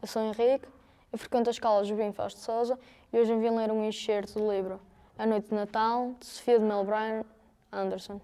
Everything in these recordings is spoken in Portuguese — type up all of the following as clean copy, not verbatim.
sou Henrique, eu frequento a escola Joaquim Fausto de Sousa e hoje vim ler um excerto do livro A Noite de Natal, de Sofia de Melbourne Anderson.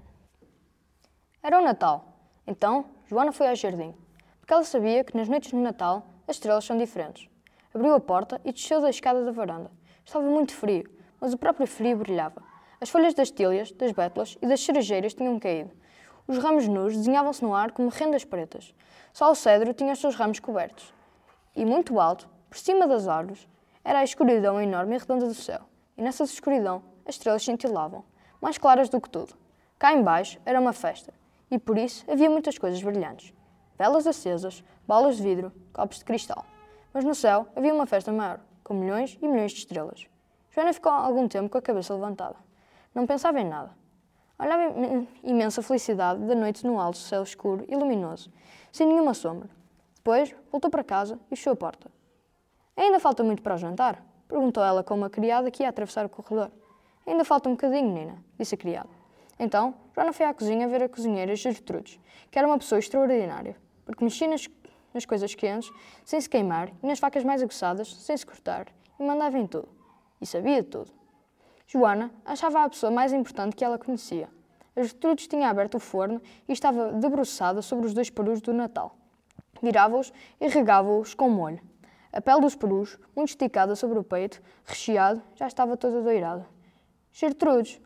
Era o Natal. Então, Joana foi ao jardim, porque ela sabia que nas noites de Natal as estrelas são diferentes. Abriu a porta e desceu da escada da varanda. Estava muito frio, mas o próprio frio brilhava. As folhas das tílias, das bétulas e das cerejeiras tinham caído. Os ramos nus desenhavam-se no ar como rendas pretas. Só o cedro tinha os seus ramos cobertos. E muito alto, por cima das árvores, era a escuridão enorme e redonda do céu. E nessa escuridão, as estrelas cintilavam, mais claras do que tudo. Cá embaixo era uma festa, e por isso havia muitas coisas brilhantes. Velas acesas, bolas de vidro, copos de cristal. Mas no céu havia uma festa maior, com milhões e milhões de estrelas. Joana ficou algum tempo com a cabeça levantada. Não pensava em nada. Olhava a imensa felicidade da noite no alto céu escuro e luminoso, sem nenhuma sombra. Depois voltou para casa e fechou a porta. Ainda falta muito para o jantar? Perguntou ela com uma criada que ia atravessar o corredor. Ainda falta um bocadinho, Nina, disse a criada. Então, Joana foi à cozinha ver a cozinheira Gertrudes, que era uma pessoa extraordinária, porque mexia nas coisas quentes, sem se queimar, e nas facas mais aguçadas, sem se cortar, e mandava em tudo. E sabia tudo. Joana achava a pessoa mais importante que ela conhecia. A Gertrudes tinha aberto o forno e estava debruçada sobre os 2 perus do Natal. Virava-os e regava-os com molho. A pele dos perus, muito esticada sobre o peito, recheado, já estava toda doirada. Gertrudes,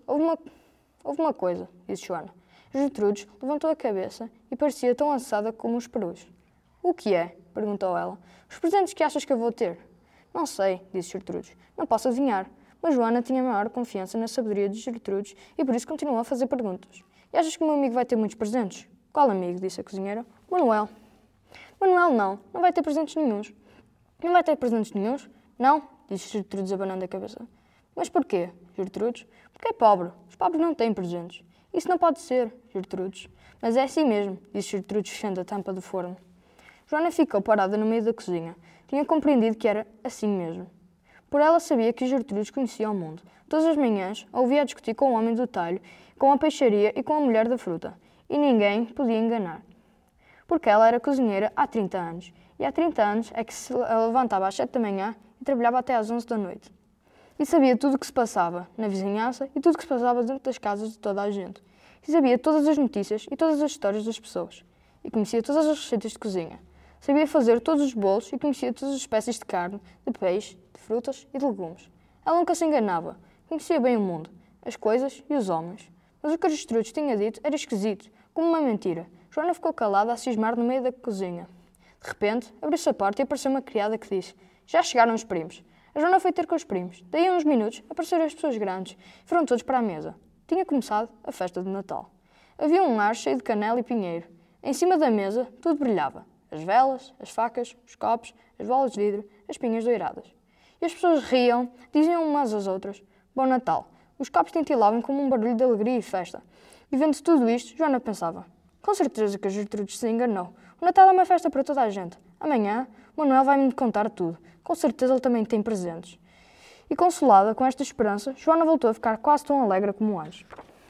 houve uma coisa, disse Joana. Gertrudes levantou a cabeça e parecia tão assada como os perus. O que é? Perguntou ela. Os presentes que achas que eu vou ter? Não sei, disse Gertrudes. Não posso adivinhar. Mas Joana tinha maior confiança na sabedoria de Gertrudes e por isso continuou a fazer perguntas. E achas que o meu amigo vai ter muitos presentes? Qual amigo? Disse a cozinheira. Manuel. Manuel não vai ter presentes nenhuns. Não vai ter presentes nenhuns? Não, disse Gertrudes abanando a cabeça. Mas porquê, Gertrudes? Porque é pobre. Os pobres não têm presentes. Isso não pode ser, Gertrudes. Mas é assim mesmo, disse Gertrudes fechando a tampa do forno. Joana ficou parada no meio da cozinha. Tinha compreendido que era assim mesmo. Por ela sabia que Gertrudes conhecia o mundo. Todas as manhãs a ouvia discutir com o homem do talho, com a peixaria e com a mulher da fruta. E ninguém podia enganar. Porque ela era cozinheira há 30 anos. E há 30 anos é que se levantava às 7 da manhã e trabalhava até às 11 da noite. E sabia tudo o que se passava na vizinhança e tudo o que se passava dentro das casas de toda a gente. E sabia todas as notícias e todas as histórias das pessoas. E conhecia todas as receitas de cozinha. Sabia fazer todos os bolos e conhecia todas as espécies de carne, de peixe, de frutas e de legumes. Ela nunca se enganava. Conhecia bem o mundo, as coisas e os homens. Mas o que a Gertrudes tinha dito era esquisito, como uma mentira. Joana ficou calada a cismar no meio da cozinha. De repente, abriu-se a porta e apareceu uma criada que disse: Já chegaram os primos. A Joana foi ter com os primos. Daí a uns minutos apareceram as pessoas grandes e foram todos para a mesa. Tinha começado a festa de Natal. Havia um ar cheio de canela e pinheiro. Em cima da mesa, tudo brilhava. As velas, as facas, os copos, as bolas de vidro, as pinhas doiradas. E as pessoas riam, diziam umas às outras: Bom Natal. Os copos tintilavam como um barulho de alegria e festa. E vendo tudo isto, Joana pensava: Com certeza que a Gertrudes se enganou. O Natal é uma festa para toda a gente. Amanhã, Manuel vai-me contar tudo. Com certeza ele também tem presentes. E consolada com esta esperança, Joana voltou a ficar quase tão alegre como antes.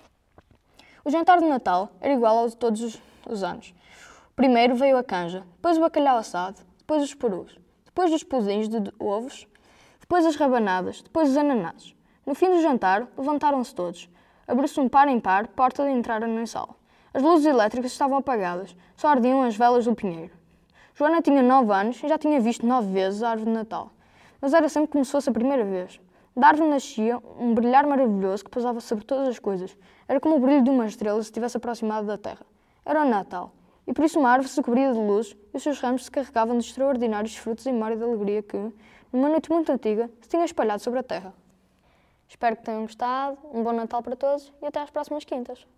O jantar de Natal era igual ao de todos os anos. Primeiro veio a canja, depois o bacalhau assado, depois os perus, depois os pudins de ovos, depois as rabanadas, depois os ananases. No fim do jantar, levantaram-se todos. Abriu-se um par em par, porta de entrada na sala. As luzes elétricas estavam apagadas, só ardiam as velas do pinheiro. Joana tinha 9 anos e já tinha visto 9 vezes a árvore de Natal. Mas era sempre como se fosse a primeira vez. Da árvore nascia um brilhar maravilhoso que pousava sobre todas as coisas. Era como o brilho de uma estrela se tivesse aproximado da terra. Era o Natal. E por isso uma árvore se cobria de luz e os seus ramos se carregavam de extraordinários frutos em memória da alegria que, numa noite muito antiga, se tinha espalhado sobre a terra. Espero que tenham gostado, um bom Natal para todos e até às próximas quintas.